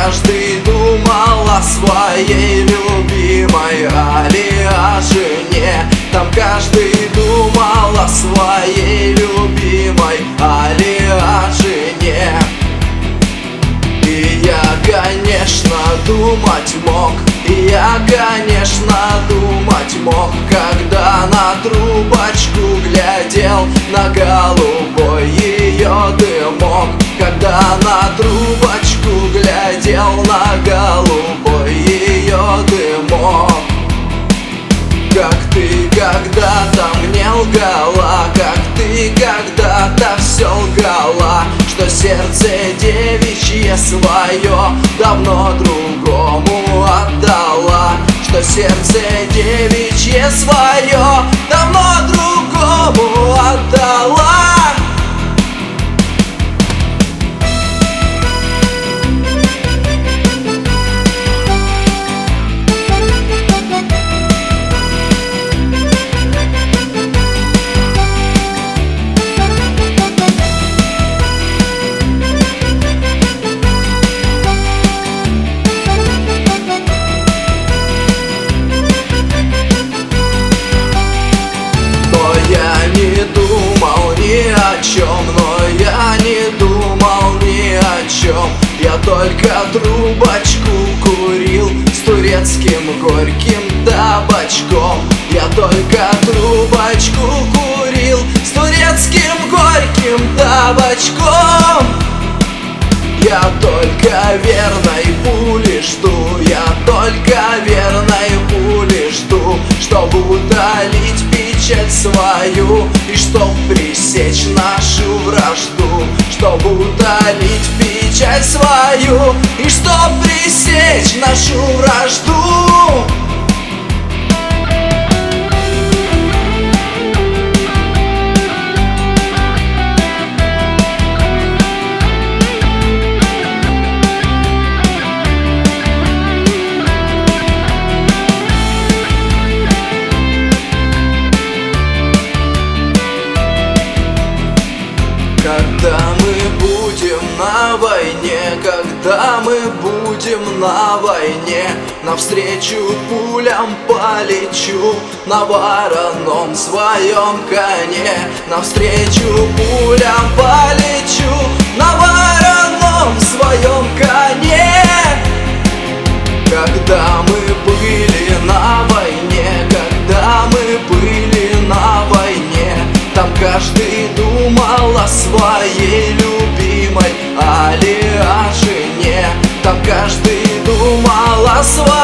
каждый думал о своей любимой, али о жене. Там каждый думал о своей любимой, али о жене. И я, конечно, думать мог, и я, конечно, думать мог, когда на трубочку глядел, на голубой ее дымок. Когда на трубочку глядел, на голубой ее дымок. Как ты когда-то мне лгала, как ты когда-то все лгала, что сердце девичье свое давно другому отдала, что сердце девичье свое давно другому отдала. Но я не думал ни о чем. Я только трубочку курил с турецким горьким табачком. Я только трубочку курил с турецким горьким табачком. Я только верной пули жду, я только верной пули жду, чтобы утолить печаль свою и чтоб пресечь нашу вражду, чтобы утолить печаль свою и чтоб пресечь нашу вражду. Когда мы будем на войне, когда мы будем на войне, навстречу пулям полечу на вороном своем коне. Навстречу пулям полечу на вороном своем коне. Когда мы были на войне, когда мы были на войне, там каждый думал о своей любимой, али о жене. Там каждый думал о своей